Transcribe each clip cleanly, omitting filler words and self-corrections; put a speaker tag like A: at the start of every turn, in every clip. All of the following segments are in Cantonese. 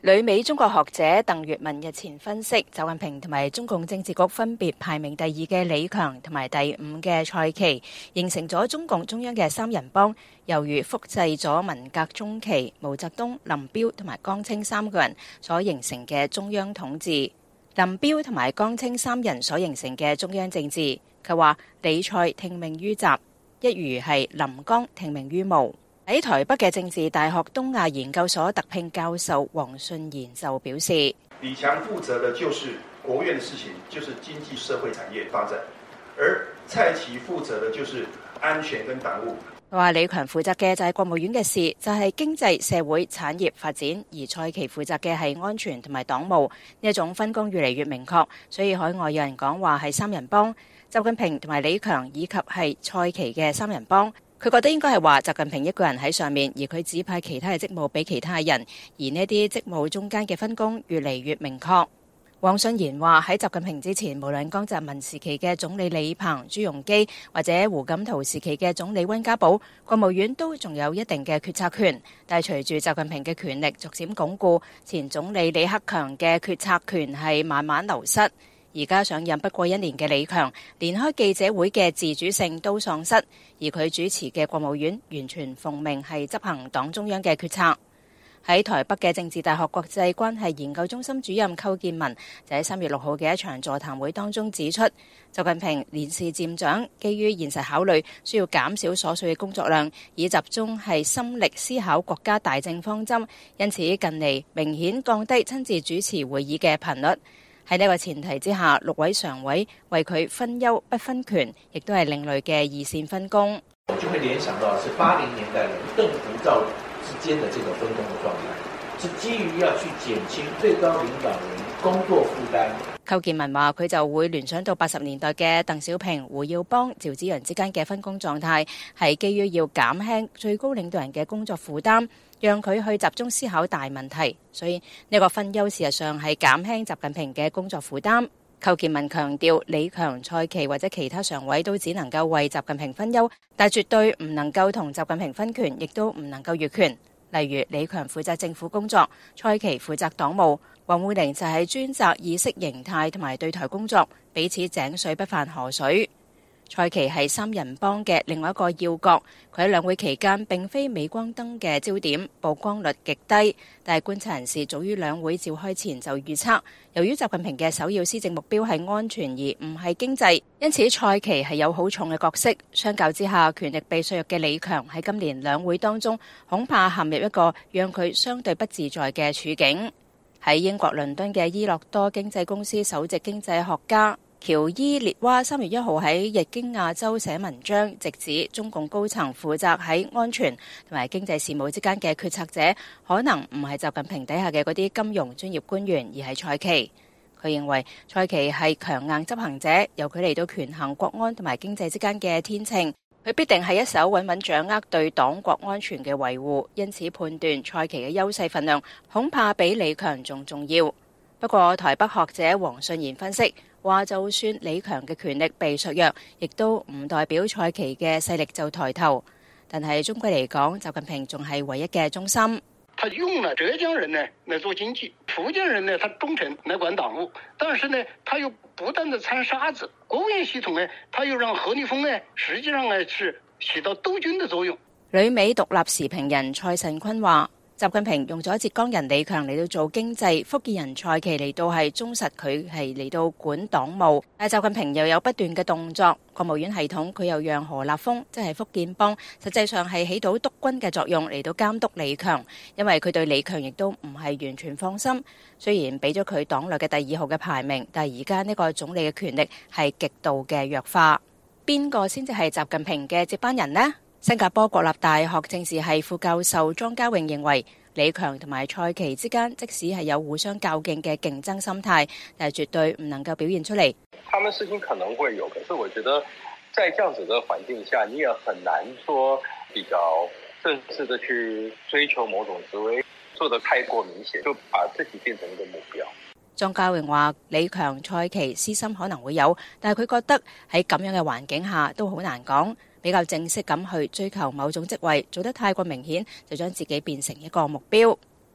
A: 旅美中國學者鄧月文日前分析，習近平同埋中共政治局分別排名第2嘅李強同埋第5嘅蔡奇，形成咗中共中央嘅三人幫，猶如複製咗文革中期毛澤東、林彪同埋江青3個人所形成嘅中央統治。林彪同埋江青3人所形成嘅中央政治，佢話李蔡聽命於習，一如係林江聽命於毛。喺台北嘅政治大學東亞研究所特聘教授黃信賢就表示，
B: 李強負責的就是國務院的事情，就是經濟社會產業發展，而蔡奇負責的就是安全跟黨務。
A: 佢話李強負責嘅就係國務院嘅事，就係經濟社會產業發展，而蔡奇負責嘅係安全同埋黨務。呢一種分工越嚟越明確，所以海外有人講話係三人幫，習近平同埋李強以及係蔡奇嘅三人幫。佢覺得應該係話習近平一個人喺上面，而佢指派其他嘅職務俾其他人，而呢啲職務中間嘅分工越嚟越明確。黃信賢話喺習近平之前，無論江澤民時期嘅總理李鵬、朱鎔基，或者胡錦濤時期嘅總理溫家寶，國務院都仲有一定嘅決策權。但係隨住習近平嘅權力逐漸鞏固，前總理李克強嘅決策權係慢慢流失。而家上任不過1年嘅李強，連開記者會嘅自主性都喪失，而佢主持嘅國務院完全奉命係執行黨中央嘅決策。喺台北嘅政治大學國際關係研究中心主任寇建文就喺3月6號嘅一場座談會當中指出，習近平年事漸長，基於現實考慮，需要減少瑣碎嘅工作量，以集中係心力思考國家大政方針，因此近嚟明顯降低親自主持會議嘅頻率。喺呢個前提之下，6位常委為佢分憂不分權，亦都係另類嘅二線分工。
C: 我就會聯想到是80年代鄧胡趙之間的這個分工的狀態，是基於要去減輕最高領導人工作負擔。
A: 寇建文話佢就會聯想到80年代嘅鄧小平、胡耀邦、趙紫陽之間嘅分工狀態，係基於要減輕最高領導人嘅工作負擔，讓佢去集中思考大問題，所以呢個分憂事實上係減輕習近平嘅工作負擔。寇建文強調，李強、蔡奇或者其他常委都只能夠為習近平分憂，但絕對唔能夠同習近平分權，亦都唔能夠越權。例如李強負責政府工作，蔡奇負責黨務，王滬寧就係專責意識形態同埋對台工作，彼此井水不犯河水。蔡奇係三人幫嘅另外一個要角，佢喺兩會期間並非鎂光燈嘅焦點，曝光率極低。但係觀察人士早於兩會召開前就預測，由於習近平嘅首要施政目標係安全而唔係經濟，因此蔡奇係有好重嘅角色。相較之下，權力被削弱嘅李強喺今年兩會當中，恐怕陷入一個讓佢相對不自在嘅處境。喺英國倫敦嘅伊諾多經濟公司首席經濟學家喬伊列娃3月1號喺日經亞洲寫文章，直指中共高層負責喺安全同埋經濟事務之間嘅決策者，可能唔係習近平底下嘅嗰啲金融專業官員，而係蔡奇。佢認為蔡奇係強硬執行者，由佢嚟到權衡國安同埋經濟之間嘅天秤，佢必定係一手穩穩掌握對黨國安全嘅維護，因此判斷蔡奇嘅優勢份量恐怕比李強仲重要。不過台北學者黃信賢分析話，就算李強嘅權力被削弱，亦都唔代表蔡奇嘅勢力就抬頭。但係終歸嚟講，習近平仲係唯一嘅中心。
D: 他用了浙江人呢來做經濟，福建人呢他忠誠來管黨務，但是呢他又不斷地摻沙子，國務院系統呢他又讓何立峰呢實際上呢是起到督軍的作用。
A: 旅美獨立時評人蔡慎坤話，習近平用咗浙江人李強嚟到做經濟，福建人蔡奇嚟到係忠實佢係嚟到管黨務，但係習近平又有不斷嘅動作，國務院系統佢又讓何立峰即係福建幫，實際上係起到督軍嘅作用嚟到監督李強，因為佢對李強亦都唔係完全放心。雖然俾咗佢黨內嘅第2號嘅排名，但係而家呢個總理嘅權力係極度嘅弱化。邊個先至係習近平嘅接班人呢？新加坡國立大學政治系副教授莊家穎認為，李強同埋蔡奇之間即使係有互相較勁嘅競爭心態，但係絕對唔能夠表現出嚟。
E: 他們事情可能會有，可是我覺得在這樣子的環境下，你也很難說比較正式的去追求某種職位，做得太過明顯，就把自己變成一個目標。
A: 莊家穎話：李強、蔡奇私心可能會有，但係佢覺得喺咁樣嘅環境下都好難講。比較正式咁去追求某種職位，做得太過明顯，就將自己變成一個目標。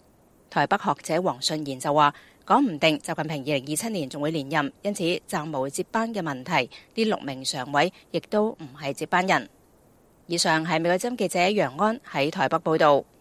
A: 台北學者黃順賢就話，講唔定習近平2027年仲會連任，因此暫無接班嘅問題。呢6名常委亦都唔係接班人。以上係美國之音記者楊安喺台北報導。